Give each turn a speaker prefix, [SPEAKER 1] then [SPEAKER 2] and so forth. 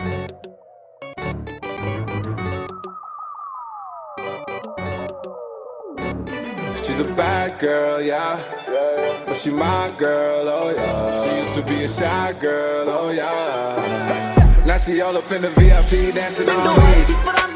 [SPEAKER 1] She's a bad girl, yeah, but she my girl, oh yeah. She used to be a shy girl, oh yeah. Now she all up in the VIP dancing on me.